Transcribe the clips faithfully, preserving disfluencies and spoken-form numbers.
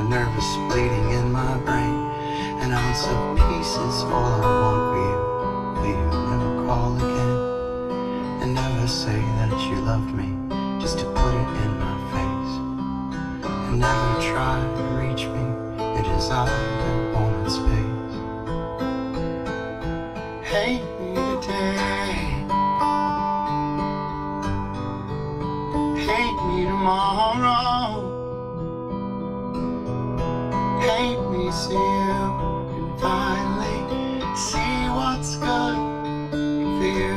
a nervous bleeding in my brain. An ounce of peace is all I want for you. Will you never call again? And never say that you loved me, just to put it in my face. And never try to reach me, your desire that wanted space. Hate me today, hate me tomorrow. Hate me so you can finally see what's good for you.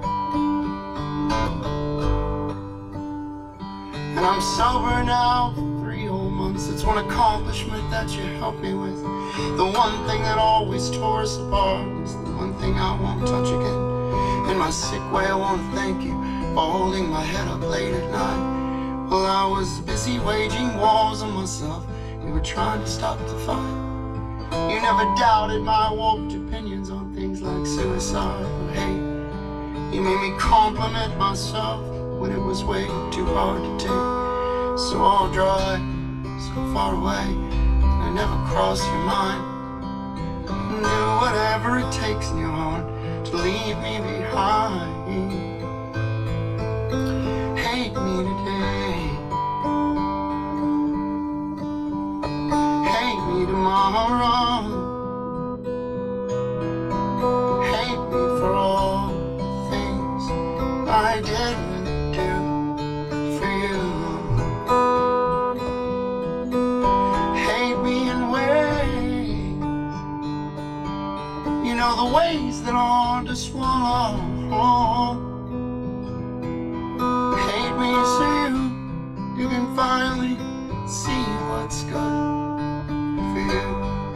And I'm sober now for three whole months. It's one accomplishment that you helped me with. The one thing that always tore us apart is the one thing I won't touch again. In my sick way, I want to thank you for holding my head up late at night while I was busy waging wars on myself. You were trying to stop the fight. You never doubted my warped opinions on things like suicide or hate. You made me compliment myself when it was way too hard to take. So all dry, so far away, and I never cross your mind. Do whatever it takes in your heart to leave me behind. Hate me today, hate me tomorrow. Hate me for all the things I didn't do for you. Hate me in ways, you know, the ways that are hard to swallow. Hate me so you, you can finally see what's good for you.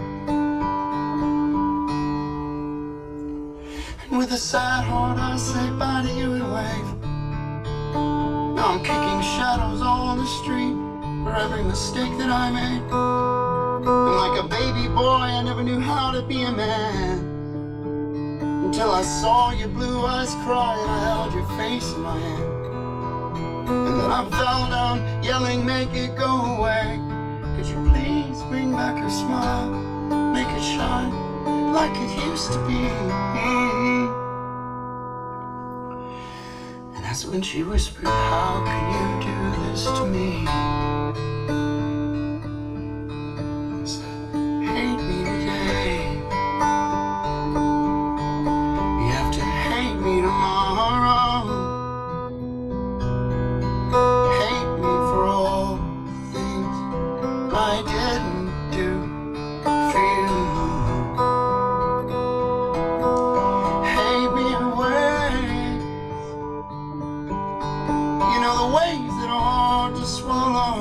And with a sad heart I say bye to you and wave. Now I'm kicking shadows on the street for every mistake that I made. And like a baby boy I never knew how to be a man, until I saw your blue eyes cry and I held your face in my hand. And then I fell down yelling, make it go away. Could you please bring back your smile, make it shine like it used to be. And that's when she whispered, how can you do this to me? I said, hate me today, you have to hate me tomorrow. Hate me for all the things I didn't do for you. Hate me in ways, you know, the ways that are hard to swallow.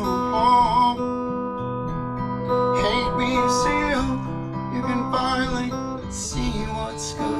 Hate me so you, you can finally see what's good.